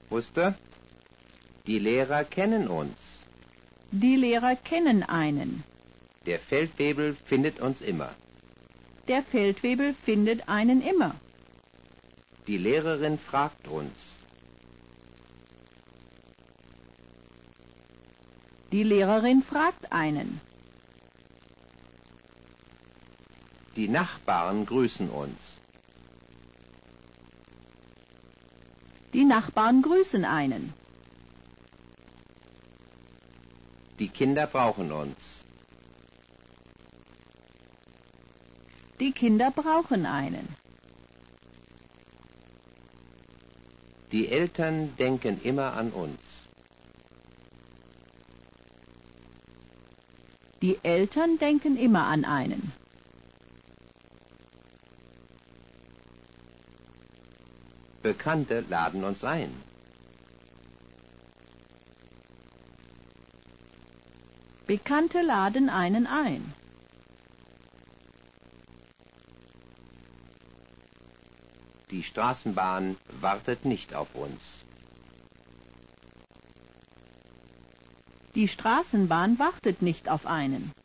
Wusste? Die Lehrer kennen uns. Die Lehrer kennen einen. Der Feldwebel findet uns immer. Der Feldwebel findet einen immer. Die Lehrerin fragt uns. Die Lehrerin fragt einen. Die Nachbarn grüßen uns. Die Nachbarn grüßen einen. Die Kinder brauchen uns. Die Kinder brauchen einen. Die Eltern denken immer an uns. Die Eltern denken immer an einen. Bekannte laden uns ein. Bekannte laden einen ein. Die Straßenbahn wartet nicht auf uns. Die Straßenbahn wartet nicht auf einen.